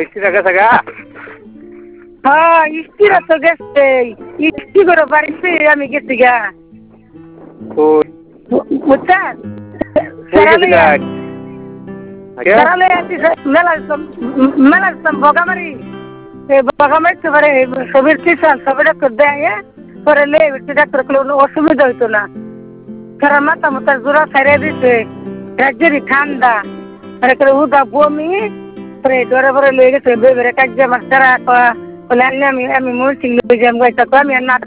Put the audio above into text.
স্ত্রী গেছে গা? হ্যাঁ স্ত্রীরা তো গেছে, স্ত্রী করে বাড়িতে আমি গেছি গা। কই বুঝছেন? কই গেছে গা? আগে মেলা বগামারি বগামারি পারে সবের কিষান সবে ডাক্তার দেয় পরে লে ডাক্তার কোনো অসুবিধা হইতো না। সারা মাথা মাথা জোড়া ছাড়িয়ে দিছে, রাজ্যেরই ঠান্ডা পরে করে উদা বমি পরে ডরে ভরে লয়ে গেছে বেবেরে কাজে মাস্টার বলে আমি মরছি লয়ে যাম আমি আর না